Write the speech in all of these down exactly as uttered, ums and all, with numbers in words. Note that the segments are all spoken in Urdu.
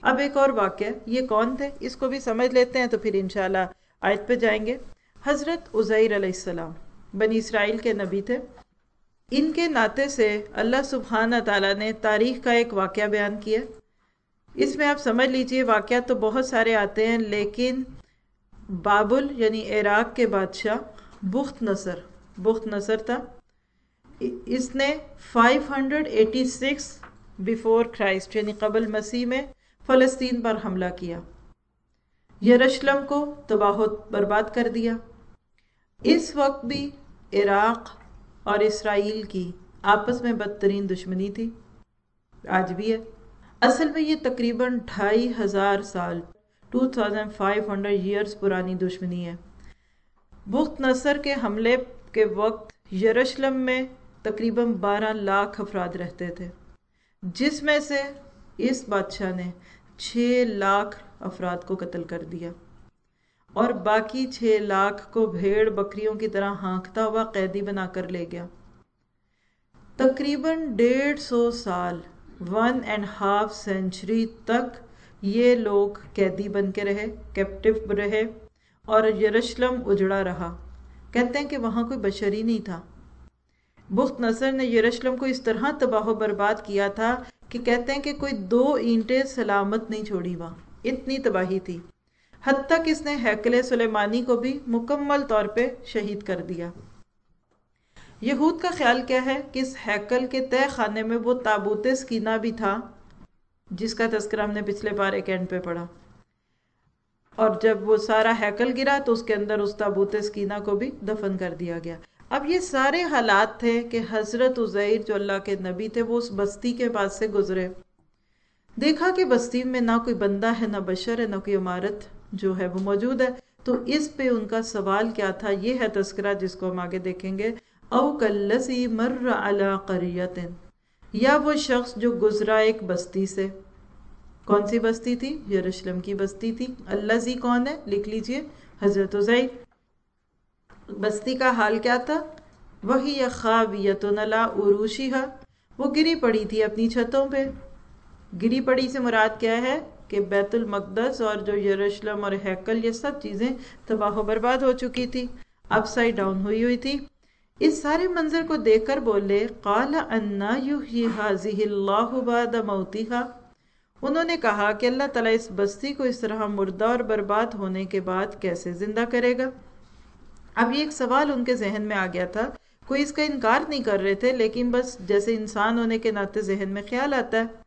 اب ایک اور واقعہ، یہ کون تھے اس کو بھی سمجھ لیتے ہیں تو پھر انشاءاللہ آیت پہ جائیں گے۔ حضرت عزیر علیہ السلام بنی اسرائیل کے نبی تھے۔ ان کے ناطے سے اللہ سبحانہ تعالیٰ نے تاریخ کا ایک واقعہ بیان کیا۔ اس میں آپ سمجھ لیجئے واقعات تو بہت سارے آتے ہیں، لیکن بابل یعنی عراق کے بادشاہ بخت نصر بخت نصر تھا، اس نے five hundred eighty six before Christ یعنی قبل مسیح میں فلسطین پر حملہ کیا، یروشلم کو تباہ و برباد کر دیا۔ اس وقت بھی عراق اور اسرائیل کی آپس میں بدترین دشمنی تھی، آج بھی ہے۔ اصل میں یہ تقریباً ڈھائی ہزار سال two thousand five hundred years پرانی دشمنی ہے۔ بخت نصر کے حملے کے وقت یروشلم میں تقریباً بارہ لاکھ افراد رہتے تھے، جس میں سے اس بادشاہ نے چھ لاکھ افراد کو قتل کر دیا اور باقی چھ لاکھ کو بھیڑ بکریوں کی طرح ہانکتا ہوا قیدی بنا کر لے گیا۔ تقریباً ڈیڑھ سو سال ون اینڈ ہاف سینچری تک یہ لوگ قیدی بن کے رہے، کیپٹیو رہے، اور یروشلم اجڑا رہا۔ کہتے ہیں کہ وہاں کوئی بشر ہی نہیں تھا۔ بخت نصر نے یروشلم کو اس طرح تباہ و برباد کیا تھا کہ کہتے ہیں کہ کوئی دو اینٹیں سلامت نہیں چھوڑی، وہاں اتنی تباہی تھی۔ حتیٰ کہ اس نے ہیکل سلیمانی کو بھی مکمل طور پہ شہید کر دیا۔ یہود کا خیال کیا ہے کہ اس ہیکل کے تہ خانے میں وہ تابوت سکینہ بھی تھا جس کا تذکرہ ہم نے پچھلے بار ایک اینڈ پہ پڑھا، اور جب وہ سارا ہیکل گرا تو اس کے اندر اس تابوت سکینہ کو بھی دفن کر دیا گیا۔ اب یہ سارے حالات تھے کہ حضرت عزیر جو اللہ کے نبی تھے وہ اس بستی کے پاس سے گزرے، دیکھا کہ بستی میں نہ کوئی بندہ ہے، نہ بشر ہے، نہ کوئی عمارت جو ہے وہ موجود ہے۔ تو اس پہ ان کا سوال کیا تھا، یہ ہے تذکرہ جس کو ہم آگے دیکھیں گے۔ او کلذی مر علی قریۃ، یا وہ شخص جو گزرا ایک بستی سے۔ کون سی بستی تھی؟ یروشلم کی بستی تھی۔ الذی کون ہے؟ لکھ لیجئے، حضرت عزیر۔ بستی کا حال کیا تھا؟ وہی خاویۃ علی عروشہا، وہ گری پڑی تھی اپنی چھتوں پہ۔ گری پڑی سے مراد کیا ہے کہ بیت المقدس اور جو یروشلم اور ہیکل یہ سب چیزیں تباہ و برباد ہو چکی تھی، اپ سائڈ ڈاؤن ہوئی ہوئی تھی۔ اس سارے منظر کو دیکھ کر بولے قال انا یحیی ھذہ اللہ بعد موتھا، انہوں نے کہا کہ اللہ تعالیٰ اس بستی کو اس طرح مردہ اور برباد ہونے کے بعد کیسے زندہ کرے گا۔ اب یہ ایک سوال ان کے ذہن میں آ گیا تھا، کوئی اس کا انکار نہیں کر رہے تھے، لیکن بس جیسے انسان ہونے کے ناطے ذہن میں خیال آتا ہے،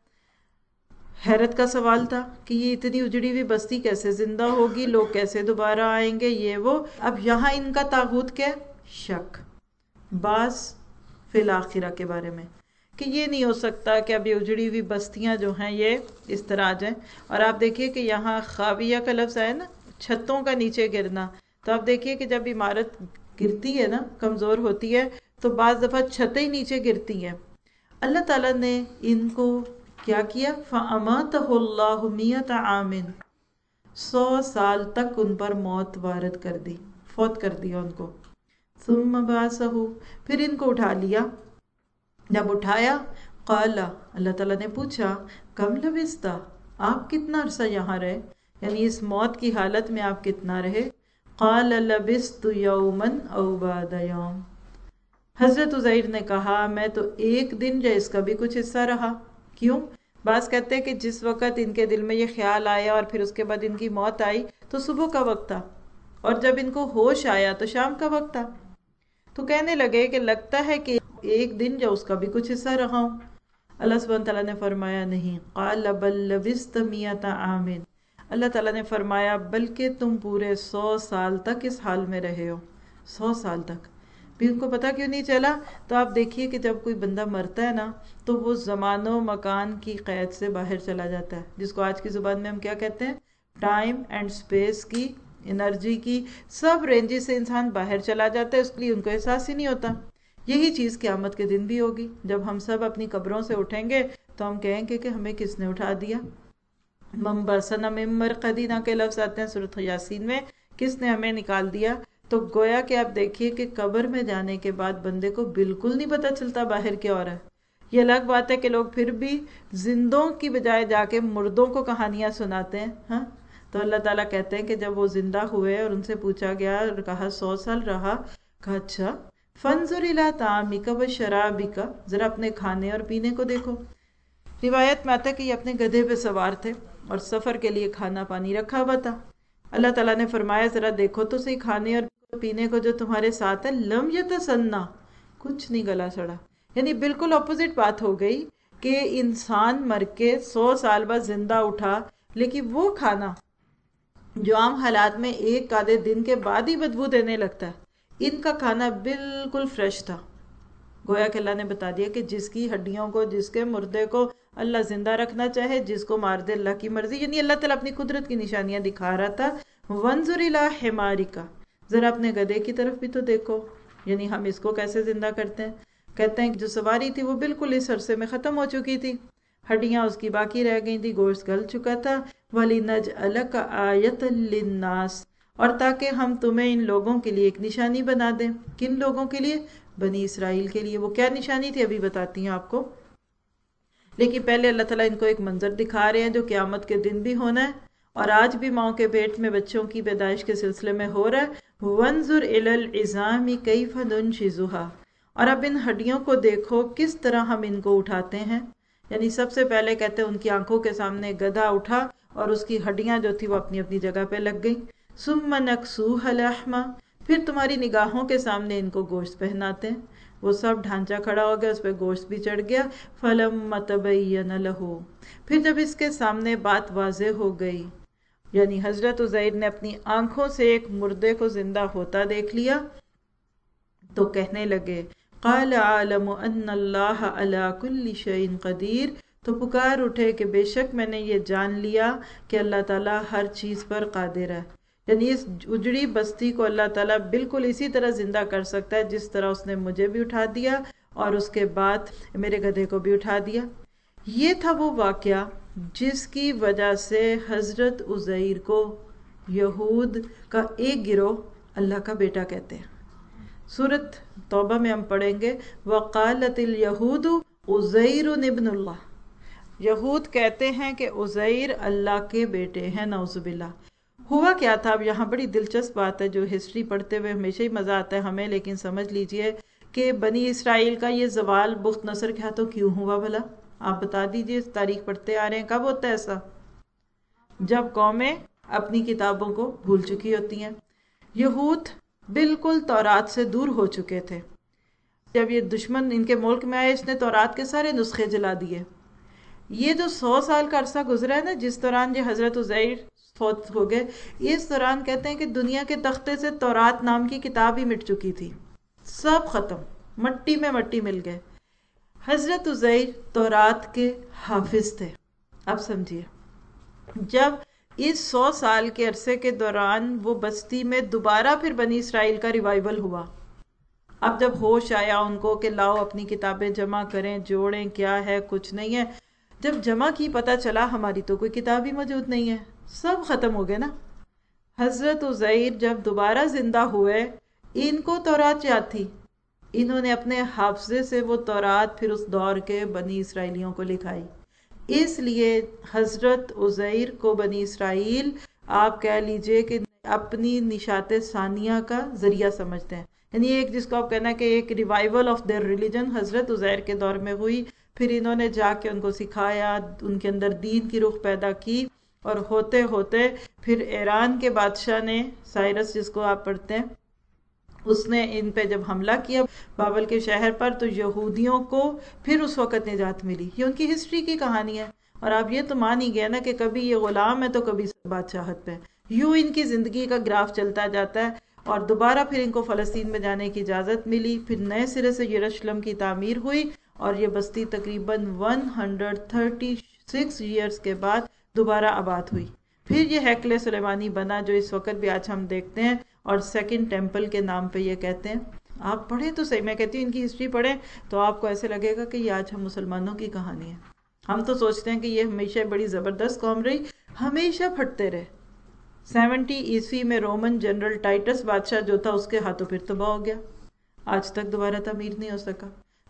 حیرت کا سوال تھا کہ یہ اتنی اجڑی ہوئی بستی کیسے زندہ ہوگی، لوگ کیسے دوبارہ آئیں گے، یہ وہ۔ اب یہاں ان کا طاغوت کیا؟ شک، باس فی الآخرہ کے بارے میں، کہ یہ نہیں ہو سکتا کہ اب یہ اجڑی ہوئی بستیاں جو ہیں یہ اس طرح آ جائیں۔ اور آپ دیکھیے کہ یہاں خاویہ کا لفظ آیا نا، چھتوں کا نیچے گرنا، تو آپ دیکھیے کہ جب عمارت گرتی ہے نا، کمزور ہوتی ہے، تو بعض دفعہ چھتیں نیچے گرتی ہیں۔ اللہ تعالیٰ نے ان کو کیا کیا؟ فَأَمَاتَهُ اللَّهُ مِئَةَ عَامٍ، سو سال تک ان پر موت وارد کر دی، فوت کر دیا ان کو۔ ثُمَّ بَعَثَهُ، پھر ان کو اٹھا لیا۔ جب اٹھایا قَالَ، اللہ تعالیٰ نے پوچھا کم لبثت، آپ کتنا عرصہ یہاں رہے، یعنی اس موت کی حالت میں آپ کتنا رہے؟ قَالَ لَبِثْتُ يَوْمًا أَوْ بَعْضَ يَوْمٍ، حضرت عزیر نے کہا میں تو ایک دن یا اس کا بھی کچھ حصہ رہا۔ کیوں؟ بعض کہتے ہیں کہ جس وقت ان کے دل میں یہ خیال آیا اور پھر اس کے بعد ان کی موت آئی تو صبح کا وقت تھا، اور جب ان کو ہوش آیا تو شام کا وقت تھا۔ تو کہنے لگے کہ لگتا ہے کہ ایک دن یا اس کا بھی کچھ حصہ رہا ہوں۔ اللہ سبحانہ تعالیٰ نے فرمایا نہیں، قال بل لبثت مئۃ عام، اللہ تعالیٰ نے فرمایا بلکہ تم پورے سو سال تک اس حال میں رہے ہو، سو سال تک۔ بھی ان کو پتہ کیوں نہیں چلا؟ تو آپ دیکھیے کہ جب کوئی بندہ مرتا ہے نا تو وہ زمان و مکان کی قید سے باہر چلا جاتا ہے، جس کو آج کی زبان میں ہم کیا کہتے ہیں؟ ٹائم اینڈ سپیس کی، انرجی کی، سب رینجز سے انسان باہر چلا جاتا ہے، اس لیے ان کو احساس ہی نہیں ہوتا۔ یہی چیز قیامت کے دن بھی ہوگی، جب ہم سب اپنی قبروں سے اٹھیں گے تو ہم کہیں گے کہ ہمیں کس نے اٹھا دیا؟ من بعثنا من مرقدنا کے لفظ آتے ہیں سورۃ یاسین میں، کس نے ہمیں نکال دیا؟ تو گویا کہ آپ دیکھیے کہ قبر میں جانے کے بعد بندے کو بالکل نہیں پتہ چلتا باہر کیا ہو رہا ہے، یہ الگ بات ہے کہ لوگ پھر بھی زندوں کی بجائے جا کے مردوں کو کہانیاں سناتے ہیں. ہاں تو اللہ تعالیٰ کہتے ہیں کہ جب وہ زندہ ہوئے اور ان سے پوچھا گیا اور کہا سو سال رہا, کہا اچھا فانظر الی طعامک و شرابک, ذرا اپنے کھانے اور پینے کو دیکھو. روایت میں آتا ہے کہ یہ اپنے گدھے پہ سوار تھے اور سفر کے لیے کھانا پانی رکھا ہوا تھا. اللہ تعالیٰ نے فرمایا ذرا دیکھو تو صحیح کھانے اور پینے کو جو تمہارے ساتھ ہے, لم یتسنہ, کچھ نہیں گلا سڑا. یعنی بالکل اپوزٹ بات ہو گئی کہ انسان مر کے سو سال بعد زندہ اٹھا, لیکن وہ کھانا جو عام حالات میں ایک آدھے دن کے بعد ہی بدبو دینے لگتا ہے, ان کا کھانا بالکل فریش تھا. گویا کہ اللہ نے بتا دیا کہ جس کی ہڈیوں کو, جس کے مردے کو اللہ زندہ رکھنا چاہے, جس کو مار دے اللہ کی مرضی. یعنی اللہ تعالیٰ اپنی قدرت کی نشانیاں دکھا رہا تھا. وانظر الی حمارک, ذرا اپنے گدھے کی طرف بھی تو دیکھو, یعنی ہم اس کو کیسے زندہ کرتے ہیں. کہتے ہیں کہ جو سواری تھی وہ بالکل اس عرصے میں ختم ہو چکی تھی, ہڈیاں اس کی باقی رہ گئی تھی, گوشت گل چکا تھا. وَلِنَجْعَلَكَ آیَةً لِلنَّاسِ, اور تاکہ ہم تمہیں ان لوگوں کے لیے ایک نشانی بنا دیں. کن لوگوں کے لیے؟ بنی اسرائیل کے لیے. وہ کیا نشانی تھی ابھی بتاتی ہیں آپ کو, لیکن پہلے اللہ تعالیٰ ان کو ایک منظر دکھا رہے ہیں جو قیامت کے دن بھی ہونا ہے, اور آج بھی ماؤں کے پیٹ میں بچوں کی پیدائش کے سلسلے میں ہو رہا ہے. وَانظُرْ إِلَى الْعِظَامِ كَيْفَ نُنشِزُهَا, اور اب ان ہڈیوں کو دیکھو کس طرح ہم ان کو اٹھاتے ہیں. یعنی سب سے پہلے کہتے ہیں ان کی آنکھوں کے سامنے گدھا اٹھا اور اس کی ہڈیاں جو تھی وہ اپنی اپنی جگہ پہ لگ گئیں. ثُمَّ نَكْسُوهَا لَحْمًا, پھر تمہاری نگاہوں کے سامنے ان کو گوشت پہناتے ہیں. وہ سب ڈھانچہ کھڑا ہو گیا, اس پہ گوشت بھی چڑھ گیا. فَلَمَّ تَبَيَّنَ لَهُ, پھر جب اس کے سامنے بات واضح ہو گئی, یعنی حضرت عزیر نے اپنی آنکھوں سے ایک مردے کو زندہ ہوتا دیکھ لیا, تو کہنے لگے قَالَ عَالَمُ أَنَّ اللَّهَ عَلَى كُلِّ شَيْءٍ قَدِيرٌ, تو پکار اٹھے کہ بے شک میں نے یہ جان لیا کہ اللہ تعالیٰ ہر چیز پر قادر ہے. یعنی اس اجڑی بستی کو اللہ تعالیٰ بالکل اسی طرح زندہ کر سکتا ہے جس طرح اس نے مجھے بھی اٹھا دیا اور اس کے بعد میرے گدھے کو بھی اٹھا دیا. یہ تھا وہ واقعہ جس کی وجہ سے حضرت عزیر کو یہود کا ایک گروہ اللہ کا بیٹا کہتے ہیں. سورۃ توبہ میں ہم پڑھیں گے وقالت الیہود عزیر ابن اللہ, یہود کہتے ہیں کہ عزیر اللہ کے بیٹے ہیں. نعوذ باللہ. ہوا کیا تھا, اب یہاں بڑی دلچسپ بات ہے جو ہسٹری پڑھتے ہوئے ہمیشہ ہی مزہ آتا ہے ہمیں, لیکن سمجھ لیجئے کہ بنی اسرائیل کا یہ زوال بخت نصر کے ہاتھوں کیوں ہوا بھلا, آپ بتا دیجئے. تاریخ پڑھتے آ رہے ہیں, کب ہوتا ہے ایسا؟ جب قومیں اپنی کتابوں کو بھول چکی ہوتی ہیں. یہود بالکل تورات سے دور ہو چکے تھے. جب یہ دشمن ان کے ملک میں آئے, اس نے تورات کے سارے نسخے جلا دیے. یہ جو سو سال کا عرصہ گزرا ہے نا, جس دوران یہ حضرت عزیر فوت ہو گئے, اس دوران کہتے ہیں کہ دنیا کے تختے سے تورات نام کی کتاب ہی مٹ چکی تھی. سب ختم, مٹی میں مٹی مل گئے. حضرت عزیر تورات کے حافظ تھے. اب سمجھیے, جب اس سو سال کے عرصے کے دوران وہ بستی میں دوبارہ پھر بنی اسرائیل کا ریوائول ہوا, اب جب ہوش آیا ان کو کہ لاؤ اپنی کتابیں جمع کریں, جوڑیں, کیا ہے کچھ نہیں ہے. جب جمع کی پتہ چلا ہماری تو کوئی کتاب ہی موجود نہیں ہے, سب ختم ہو گئے نا. حضرت عزیر جب دوبارہ زندہ ہوئے, ان کو تورات یاد تھی, انہوں نے اپنے حافظے سے وہ تورات پھر اس دور کے بنی اسرائیلیوں کو لکھائی. اس لیے حضرت عزیر کو بنی اسرائیل آپ کہہ لیجئے کہ اپنی نشات ثانیہ کا ذریعہ سمجھتے ہیں. یعنی ایک جس کو آپ کہنا کہ ایک ریوائول آف دیئر ریلیجن حضرت عزیر کے دور میں ہوئی. پھر انہوں نے جا کے ان کو سکھایا, ان کے اندر دین کی رخ پیدا کی, اور ہوتے ہوتے پھر ایران کے بادشاہ نے, سائرس جس کو آپ پڑھتے ہیں, اس نے ان پہ جب حملہ کیا بابل کے شہر پر, تو یہودیوں کو پھر اس وقت نجات ملی. یہ ان کی ہسٹری کی کہانی ہے. اور آپ یہ تو مان ہی گئے نا کہ کبھی یہ غلام ہے تو کبھی بادشاہت پہ. یوں ان کی زندگی کا گراف چلتا جاتا ہے, اور دوبارہ پھر ان کو فلسطین میں جانے کی اجازت ملی. پھر نئے سرے سے یروشلم کی تعمیر ہوئی, اور یہ بستی تقریباً ایک سو چھتیس ایئرز کے بعد دوبارہ آباد ہوئی. پھر یہ ہیکل سلیمانی بنا جو اس وقت بھی آج ہم دیکھتے ہیں, اور سیکنڈ ٹیمپل کے نام پہ یہ کہتے ہیں. آپ پڑھیں تو صحیح, میں کہتی ہوں ان کی ہسٹری پڑھیں تو آپ کو ایسے لگے گا کہ یہ آج ہم مسلمانوں کی کہانی ہے. ہم تو سوچتے ہیں کہ یہ ہمیشہ بڑی زبردست قوم رہی, ہمیشہ پھٹتے رہے. سیونٹی عیسوی میں رومن جنرل ٹائٹس بادشاہ جو تھا اس کے ہاتھوں پھر تباہ ہو گیا, آج تک دوبارہ تعمیر نہیں ہو سکا.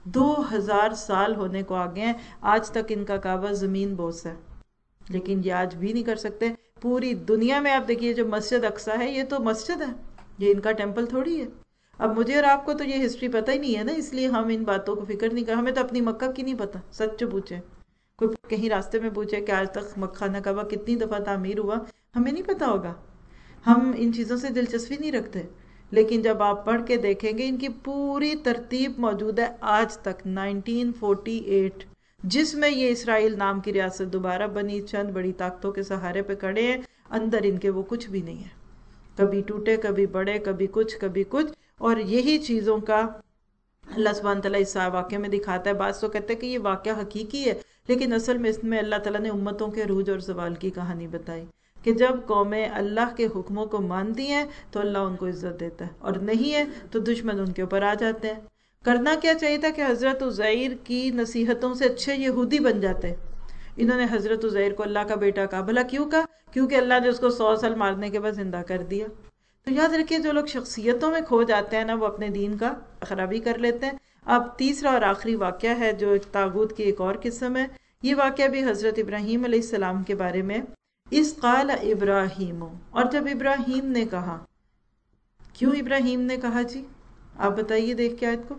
دو ہزار سال ہونے کو آگے ہیں، آج تک ان کا کعبہ زمین بوس ہے، لیکن یہ آج بھی نہیں کر سکتے۔ پوری دنیا میں آپ دیکھیے جو مسجد اقصی ہے یہ تو مسجد ہے، یہ ان کا ٹیمپل تھوڑی ہے۔ اب مجھے اور آپ کو تو یہ ہسٹری پتہ ہی نہیں ہے نا، اس لیے ہم ان باتوں کو فکر نہیں کر، ہمیں تو اپنی مکہ کی نہیں پتہ، سچ جو پوچھے کوئی کہیں راستے میں پوچھے کہ آج تک خانہ کعبہ کتنی دفعہ تعمیر ہوا، ہمیں نہیں پتہ ہوگا، ہم ان چیزوں سے دلچسپی نہیں رکھتے۔ لیکن جب آپ پڑھ کے دیکھیں گے ان کی پوری ترتیب موجود ہے آج تک، نائنٹین فورٹی ایٹ، جس میں یہ اسرائیل نام کی ریاست دوبارہ بنی، چند بڑی طاقتوں کے سہارے پہ کھڑے ہیں، اندر ان کے وہ کچھ بھی نہیں ہے، کبھی ٹوٹے کبھی بڑے، کبھی کچھ کبھی کچھ۔ اور یہی چیزوں کا اللہ سبحانہ تعالیٰ اس واقعے میں دکھاتا ہے۔ بعض تو کہتے ہیں کہ یہ واقعہ حقیقی ہے، لیکن اصل میں اس میں اللہ تعالیٰ نے امتوں کے عروج اور زوال کی کہانی بتائی کہ جب قومیں اللہ کے حکموں کو مانتی ہیں تو اللہ ان کو عزت دیتا ہے، اور نہیں ہے تو دشمن ان کے اوپر آ جاتے ہیں۔ کرنا کیا چاہیے تھا کہ حضرت عزیر کی نصیحتوں سے اچھے یہودی بن جاتے، انہوں نے حضرت عزیر کو اللہ کا بیٹا کہا۔ بھلا کیوں کہا؟ کیونکہ اللہ نے اس کو سو سال مارنے کے بعد زندہ کر دیا۔ تو یاد رکھیے جو لوگ شخصیتوں میں کھو جاتے ہیں نا، وہ اپنے دین کا خرابی کر لیتے ہیں۔ اب تیسرا اور آخری واقعہ ہے جو ایک طاغوت کی ایک اور قسم ہے، یہ واقعہ بھی حضرت ابراہیم علیہ السلام کے بارے میں۔ اس قال ابراہیم، اور جب ابراہیم نے کہا، کیوں ابراہیم نے کہا جی؟ آپ بتائیے دیکھ کے آیت کو۔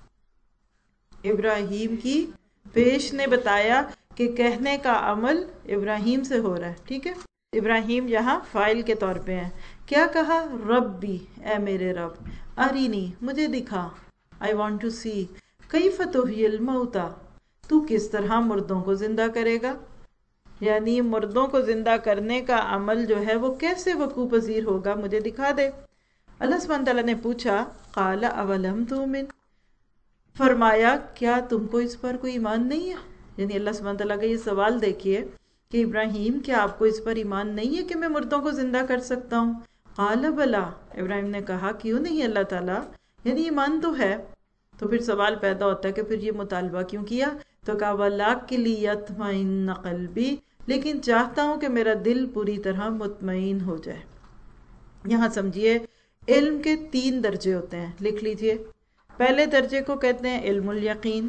ابراہیم کی پیش نے بتایا کہ کہنے کا عمل ابراہیم سے ہو رہا ہے، ٹھیک ہے؟ ابراہیم یہاں فائل کے طور پہ ہیں۔ کیا کہا؟ ربی، اے میرے رب، ارینی، مجھے دکھا، I want to see، کیف تحیی الموتیٰ، تو کس طرح مردوں کو زندہ کرے گا، یعنی مردوں کو زندہ کرنے کا عمل جو ہے وہ کیسے وقوع پذیر ہوگا، مجھے دکھا دے۔ اللہ سبحانہ تعالیٰ نے پوچھا، قال اولم تؤمن، فرمایا کیا تم کو اس پر کوئی ایمان نہیں ہے؟ یعنی اللہ سبحانہ تعالیٰ کا یہ سوال دیکھیے کہ ابراہیم کیا آپ کو اس پر ایمان نہیں ہے کہ میں مردوں کو زندہ کر سکتا ہوں؟ قال بلا، ابراہیم نے کہا کیوں نہیں اللہ تعالیٰ، یعنی ایمان تو ہے۔ تو پھر سوال پیدا ہوتا ہے کہ پھر یہ مطالبہ کیوں کیا؟ تو کہا وَلَٰكِن لِيَطْمَئِنَّ قَلْبِي، لیکن چاہتا ہوں کہ میرا دل پوری طرح مطمئن ہو جائے۔ یہاں سمجھیے علم کے تین درجے ہوتے ہیں، لکھ لیجئے۔ پہلے درجے کو کہتے ہیں علم الیقین،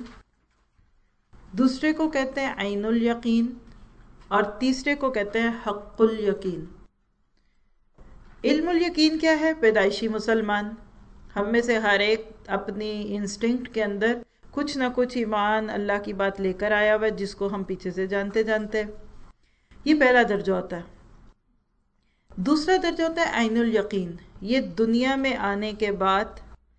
دوسرے کو کہتے ہیں عین الیقین، اور تیسرے کو کہتے ہیں حق الیقین۔ علم الیقین کیا ہے؟ پیدائشی مسلمان، ہم میں سے ہر ایک اپنی انسٹنکٹ کے اندر کچھ نہ کچھ ایمان اللہ کی بات لے کر آیا ہوا ہے، جس کو ہم پیچھے سے جانتے جانتے، یہ پہلا درجہ ہوتا ہے۔ دوسرا درجہ ہوتا ہے عین الیقین، یہ دنیا میں آنے کے بعد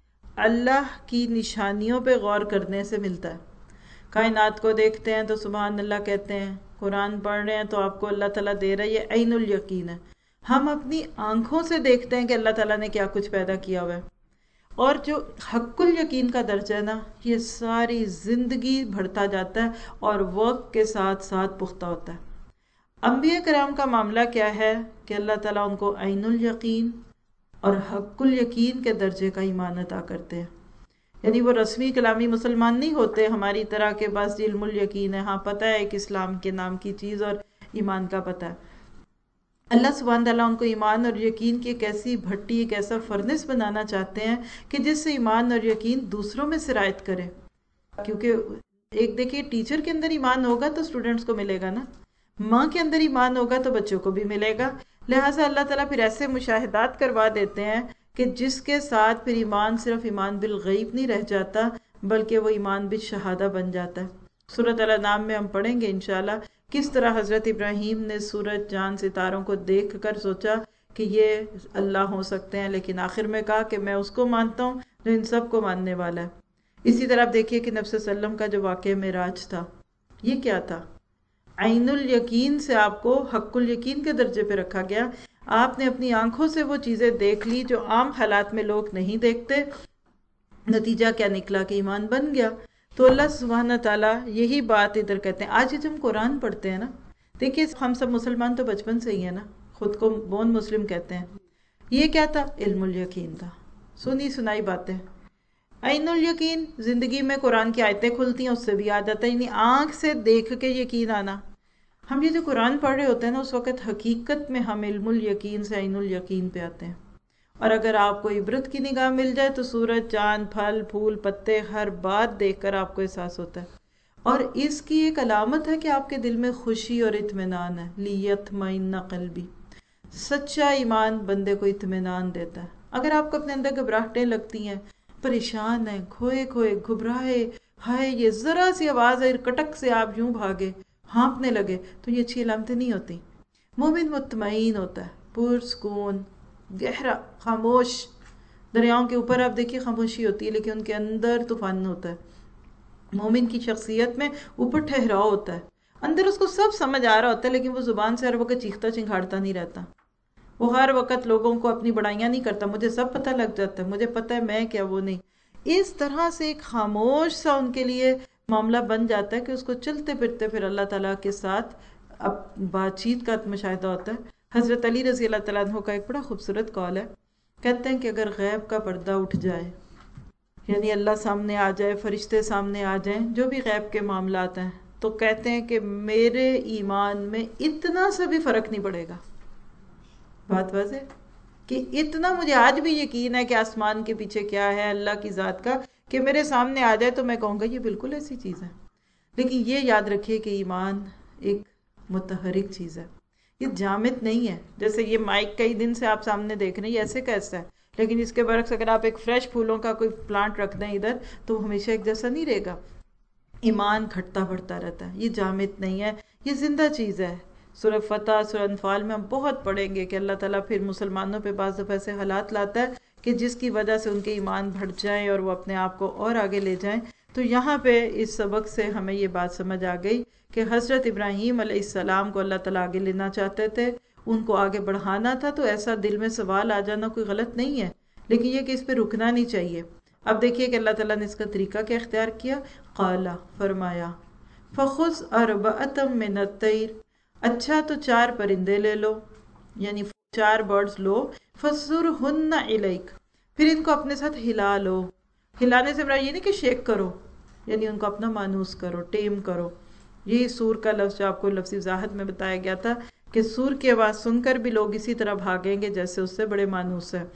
اللہ کی نشانیوں پہ غور کرنے سے ملتا ہے۔ کائنات کو دیکھتے ہیں تو سبحان اللہ کہتے ہیں، قرآن پڑھ رہے ہیں تو آپ کو اللہ تعالیٰ دے رہا ہے، یہ عین الیقین ہے۔ ہم اپنی آنکھوں سے دیکھتے ہیں کہ اللہ تعالیٰ نے کیا کچھ پیدا کیا ہوا ہے۔ اور جو حق الیقین کا درجہ ہے نا، یہ ساری زندگی بڑھتا جاتا ہے اور وقت کے ساتھ ساتھ پختہ ہوتا ہے۔ انبیاء کرام کا معاملہ کیا ہے کہ اللہ تعالیٰ ان کو عین الیقین اور حق الیقین کے درجے کا ایمان عطا کرتے ہیں، یعنی وہ رسمی کلامی مسلمان نہیں ہوتے ہماری طرح کے بس علم الیقین ہے، ہاں پتہ ہے ایک اسلام کے نام کی چیز اور ایمان کا پتہ ہے۔ اللہ سبحانہ تعالیٰ ان کو ایمان اور یقین کی ایک ایسی بھٹی، ایک ایسا فرنس بنانا چاہتے ہیں کہ جس سے ایمان اور یقین دوسروں میں سرایت کرے۔ کیونکہ ایک دیکھیے ٹیچر کے اندر ایمان ہوگا تو اسٹوڈنٹس کو ملے گا نا، ماں کے اندر ایمان ہوگا تو بچوں کو بھی ملے گا۔ لہٰذا اللہ تعالیٰ پھر ایسے مشاہدات کروا دیتے ہیں کہ جس کے ساتھ پھر ایمان صرف ایمان بالغیب نہیں رہ جاتا، بلکہ وہ ایمان بالشہادہ بن جاتا ہے۔ سورۃ الانعام میں ہم پڑھیں گے انشاءاللہ کس طرح حضرت ابراہیم نے سورج، چاند، ستاروں کو دیکھ کر سوچا کہ یہ اللہ ہو سکتے ہیں، لیکن آخر میں کہا کہ میں اس کو مانتا ہوں جو ان سب کو ماننے والا ہے۔ اسی طرح آپ دیکھیے کہ نبی صلی اللہ علیہ وسلم کا جو واقعہ معراج تھا، یہ کیا تھا؟ عین الیقین سے آپ کو حق الیقین کے درجے پہ رکھا گیا۔ آپ نے اپنی آنکھوں سے وہ چیزیں دیکھ لی جو عام حالات میں لوگ نہیں دیکھتے، نتیجہ کیا نکلا کہ ایمان بن گیا۔ تو اللہ سبحانہ تعالیٰ یہی بات ادھر کہتے ہیں۔ آج جب ہم قرآن پڑھتے ہیں نا، دیکھیے ہم سب مسلمان تو بچپن سے ہی ہیں نا، خود کو بون مسلم کہتے ہیں۔ یہ کیا تھا؟ علم الیقین تھا، سنی سنائی باتیں۔ عین الیقین، زندگی میں قرآن کی آیتیں کھلتی ہیں اس سے بھی آ جاتا ہے، یعنی آنکھ سے دیکھ کے یقین آنا۔ ہم یہ جو قرآن پڑھ رہے ہوتے ہیں نا، اس وقت حقیقت میں ہم علم الیقین سے عین الیقین پہ آتے ہیں، اور اگر آپ کو عبرت کی نگاہ مل جائے تو سورج، چاند، پھل پھول، پتے، ہر بات دیکھ کر آپ کو احساس ہوتا ہے. اور اس کی ایک علامت ہے کہ آپ کے دل میں خوشی اور اطمینان ہے. لیطمئن قلبی، سچا ایمان بندے کو اطمینان دیتا ہے. اگر آپ کو اپنے اندر گھبراہٹیں لگتی ہیں، پریشان ہیں، کھوئے کھوئے، گھبرائے، ہائے یہ ذرا سی آواز ہے کٹک سے آپ یوں بھاگے، ہانپنے لگے، تو یہ اچھی علامتیں نہیں ہوتی. مومن مطمئن ہوتا ہے، پرسکون، گہرا، خاموش. دریاؤں کے اوپر آپ دیکھیے خاموشی ہوتی ہے لیکن ان کے اندر طوفان ہوتا ہے. مومن کی شخصیت میں اوپر ٹھہراؤ ہوتا ہے، اندر اس کو سب سمجھ آ رہا ہوتا ہے لیکن وہ زبان سے ہر وقت چیختا چنگھاڑتا نہیں رہتا. وہ ہر وقت لوگوں کو اپنی بڑائیاں نہیں کرتا، مجھے سب پتہ لگ جاتا ہے، مجھے پتہ ہے میں کیا وہ نہیں. اس طرح سے ایک خاموش سا ان کے لیے معاملہ بن جاتا ہے کہ اس کو چلتے پھرتے پھر اللہ تعالیٰ کے ساتھ اب بات چیت کا مشاہدہ ہوتا ہے. حضرت علی رضی اللہ تعالیٰ عنہ کا ایک بڑا خوبصورت قول ہے. کہتے ہیں کہ اگر غیب کا پردہ اٹھ جائے، یعنی اللہ سامنے آ جائے، فرشتے سامنے آ جائیں، جو بھی غیب کے معاملات ہیں، تو کہتے ہیں کہ میرے ایمان میں اتنا سا بھی فرق نہیں پڑے گا. بات واضح کہ اتنا مجھے آج بھی یقین ہے کہ آسمان کے پیچھے کیا ہے اللہ کی ذات کا، کہ میرے سامنے آ جائے تو میں کہوں گا یہ بالکل ایسی چیز ہے. لیکن یہ یاد رکھیے کہ ایمان ایک متحرک چیز ہے، یہ جامد نہیں ہے. جیسے یہ مائک کئی دن سے آپ سامنے دیکھ رہے ہیں، یہ ایسے کیسا ہے، لیکن اس کے برعکس اگر آپ ایک فریش پھولوں کا کوئی پلانٹ رکھ دیں ادھر تو وہ ہمیشہ ایک جیسا نہیں رہے گا. ایمان گھٹتا بڑھتا رہتا ہے، یہ جامد نہیں ہے، یہ زندہ چیز ہے. سورہ فتح، سورہ انفال میں ہم بہت پڑھیں گے کہ اللہ تعالیٰ پھر مسلمانوں پہ بعض دفعہ ایسے حالات لاتا ہے کہ جس کی وجہ سے ان کے ایمان بڑھ جائیں اور وہ اپنے آپ کو اور آگے لے جائیں. تو یہاں پہ اس سبق سے ہمیں یہ بات سمجھ آ گئی کہ حضرت ابراہیم علیہ السلام کو اللہ تعالیٰ آگے لینا چاہتے تھے، ان کو آگے بڑھانا تھا. تو ایسا دل میں سوال آ جانا کوئی غلط نہیں ہے، لیکن یہ کہ اس پہ رکنا نہیں چاہیے. اب دیکھیے کہ اللہ تعالیٰ نے اس کا طریقہ کیا اختیار کیا. قالا، فرمایا، فخذ اربعۃ من الطیر، اچھا تو چار پرندے لے لو، یعنی چار برڈز لو. فصرہن الیک، پھر ان کو اپنے ساتھ ہلا لو. ہلانے سے مراد یہ نہیں کہ شیک کرو، یعنی ان کو اپنا مانوس کرو، ٹیم کرو. یہی سور کا لفظ جو آپ کو لفظی وضاحت میں بتایا گیا تھا کہ سور کی آواز سن کر بھی لوگ اسی طرح بھاگیں گے جیسے اس سے بڑے مانوس ہے.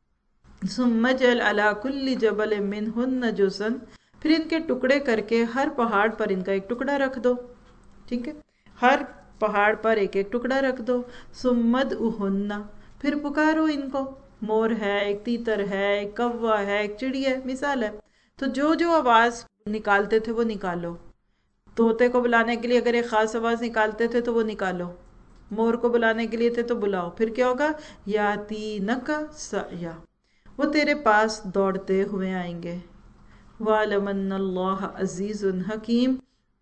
ثم اجعل علی کل جبل منہن جزءا، پھر ان کے ٹکڑے کر کے ہر پہاڑ پر ان کا ایک ٹکڑا رکھ دو. ٹھیک ہے، ہر پہاڑ پر ایک ایک ٹکڑا رکھ دو. ثم ادعوہن، پھر پکارو ان کو. مور ہے، ایک تیتر ہے، ایک کوا ہے، ایک چڑیا ہے، مثال ہے. تو جو جو آواز نکالتے تھے وہ نکالو. طوطے کو بلانے کے لیے اگر ایک خاص آواز نکالتے تھے تو وہ نکالو. مور کو بلانے کے لیے تھے تو بلاؤ. پھر کیا ہوگا؟ یاتینک سعیا، وہ تیرے پاس دوڑتے ہوئے آئیں گے. وَعْلَمْ أَنَّ اللَّهَ عَزِيزٌ حَكِيمٌ،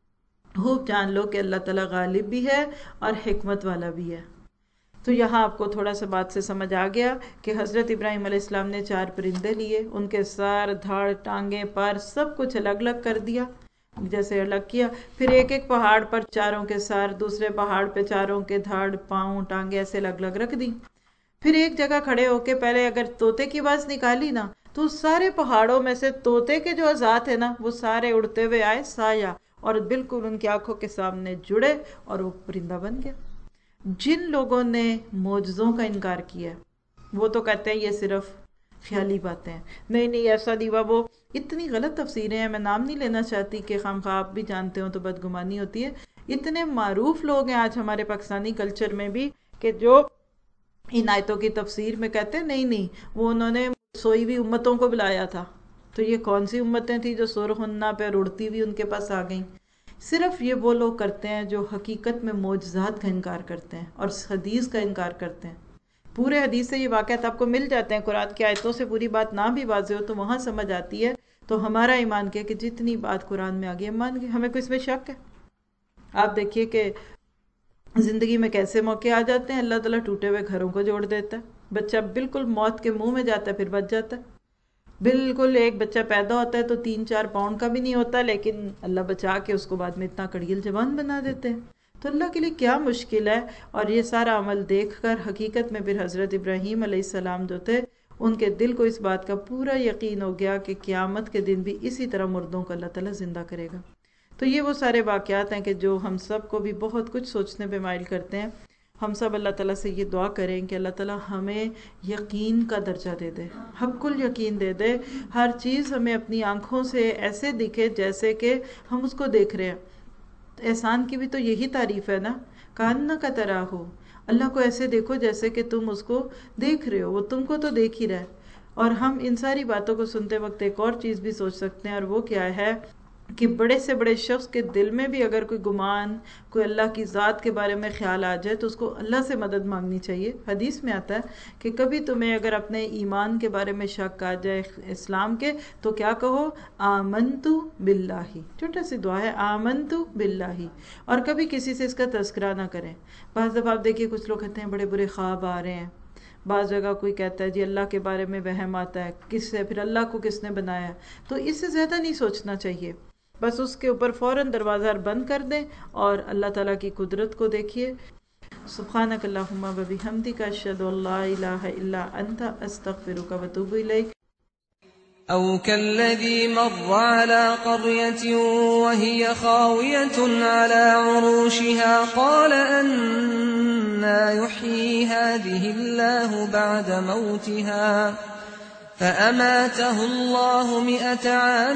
خوب جان لو کہ اللہ تعالیٰ غالب بھی ہے اور حکمت والا بھی ہے. تو یہاں آپ کو تھوڑا سا بات سے سمجھ آ گیا کہ حضرت ابراہیم علیہ السلام نے چار پرندے لیے، ان کے سر، دھڑ، ٹانگیں، پر سب کچھ الگ الگ کر دیا، جیسے الگ کیا. پھر ایک ایک پہاڑ پر چاروں کے سر، دوسرے پہاڑ پہ چاروں کے دھڑ، پاؤں، ٹانگیں ایسے الگ الگ رکھ دی. پھر ایک جگہ کھڑے ہو کے پہلے اگر طوطے کی آواز نکالی نا تو سارے پہاڑوں میں سے طوطے کے جو ذات ہے نا وہ سارے اڑتے ہوئے آئے سایہ، اور بالکل ان کی آنکھوں کے سامنے جڑے اور وہ پرندہ بن گیا. جن لوگوں نے معجزوں کا انکار کیا وہ تو کہتے ہیں یہ صرف خیالی باتیں ہیں، نہیں نہیں ایسا دیوا. وہ اتنی غلط تفسیریں ہیں، میں نام نہیں لینا چاہتی کہ خام خواہ آپ بھی جانتے ہوں تو بدگمانی ہوتی ہے. اتنے معروف لوگ ہیں آج ہمارے پاکستانی کلچر میں بھی کہ جو ان آیتوں کی تفسیر میں کہتے ہیں نہیں نہیں وہ انہوں نے سوئی ہوئی امتوں کو بلایا تھا. تو یہ کون سی امتیں تھیں جو سرہنہ پہ اڑتی ہوئی ان کے پاس آ گئیں؟ صرف یہ وہ لوگ کرتے ہیں جو حقیقت میں معجزات کا انکار کرتے ہیں اور حدیث کا انکار کرتے ہیں. پورے حدیث سے یہ واقعات آپ کو مل جاتے ہیں، قرآن کی آیتوں سے پوری بات نہ بھی واضح ہو تو وہاں سمجھ آتی ہے. تو ہمارا ایمان کیا کہ جتنی بات قرآن میں آگئی ہم مان گئے، ہمیں کوئی اس میں شک ہے؟ آپ دیکھیے کہ زندگی میں کیسے موقع آ جاتے ہیں، اللہ تعالیٰ ٹوٹے ہوئے گھروں کو جوڑ دیتا ہے. بچہ بالکل موت کے منہ میں جاتا ہے پھر بچ جاتا ہے. بالکل ایک بچہ پیدا ہوتا ہے تو تین چار پاؤنڈ کا بھی نہیں ہوتا، لیکن اللہ بچا کے اس کو بعد میں اتنا کڑیل جوان بنا دیتے ہیں. تو اللہ کے لیے کیا مشکل ہے؟ اور یہ سارا عمل دیکھ کر حقیقت میں پھر حضرت ابراہیم علیہ السلام جو تھے ان کے دل کو اس بات کا پورا یقین ہو گیا کہ قیامت کے دن بھی اسی طرح مردوں کو اللہ تعالیٰ زندہ کرے گا. تو یہ وہ سارے واقعات ہیں کہ جو ہم سب کو بھی بہت کچھ سوچنے پہ مائل کرتے ہیں. हम सब अल्लाह ताला से ये दुआ करें कि अल्लाह ताला हमें यकीन का दर्जा दे दे, हक़्क़ुल यकीन दे दे। हर चीज़ हमें अपनी आँखों से ऐसे दिखे जैसे कि हम उसको देख रहे हैं। एहसान की भी तो यही तारीफ़ है ना, कान्ना का तरह हो, अल्लाह को ऐसे देखो जैसे कि तुम उसको देख रहे हो, वो तुमको तो देख ही रहा है। और हम इन सारी बातों को सुनते वक्त एक और चीज़ भी सोच सकते हैं, और वो क्या है कि बड़े से बड़े शख्स के दिल में भी अगर कोई गुमान, कोई अल्लाह की ज़ात के बारे में ख्याल आ जाए तो उसको अल्लाह से मदद मांगनी चाहिए। हदीस में आता है कि कभी तुम्हें अगर अपने ईमान के बारे में शक आ जाए, इस्लाम के, तो क्या कहो, आमनतु बिल्लाही। छोटा सी दुआ है, आमनतु बिल्लाही। और कभी किसी से इसका तज़किरा ना करें। बाज़ दफ़ा आप देखिए कुछ लोग कहते हैं बड़े बुरे ख्वाब आ रहे हैं, बाज़ जगह कोई कहता है जी अल्लाह के बारे में वहम आता है, किससे, फिर अल्लाह को किसने बनाया। तो इससे ज़्यादा नहीं सोचना चाहिए, बस उसके ऊपर फ़ौरन दरवाज़ा बंद कर दें और अल्लाह ताला की कुदरत को देखिए। सुब्हानक अल्लाहुम्मा व बिहम्दिका अशहदु अल्ला इलाहा इल्ला अंता अस्तगफिरुका व अतूबु इलैक। أو كالذي مر على قرية وهي خاوية على عروشها قال أنى يحيي هذه الله بعد موتها فأماته الله مئة عام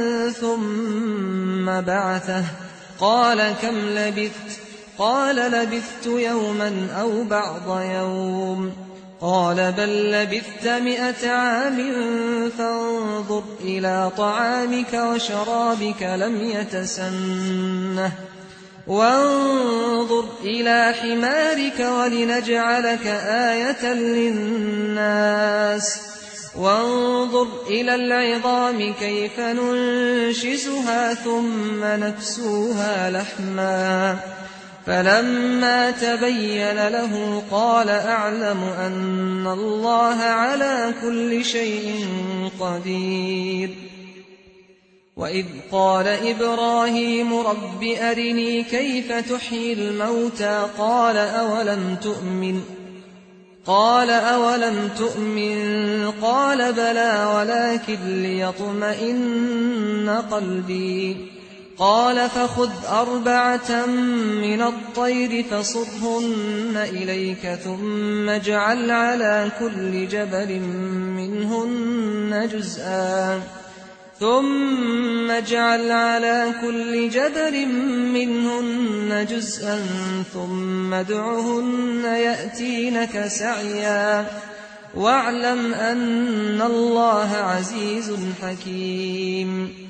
ثم بعثه قال كم لبثت؟ قال لبثت يوما أو بعض يوم قال بل لبثت مئة عام فانظر إلى طعامك وشرابك لم يتسنه وانظر إلى حمارك ولنجعلك آية للناس وانظر إلى العظام كيف ننشزها ثم نكسوها لحما فلما تبين له قال أعلم أن الله على كل شيء قدير. وإذ قال إبراهيم رب أرني كيف تحيي الموتى قال أولم تؤمن قال أولم تؤمن قال بلى ولكن ليطمئن قلبي قال فخذ أربعة من الطير فصرهن إليك ثم اجعل على كل جبل منهن جزءا ثم اجعل على كل جبل منهن جزءا ثم ادعهن يأتينك سعيا واعلم أن الله عزيز حكيم.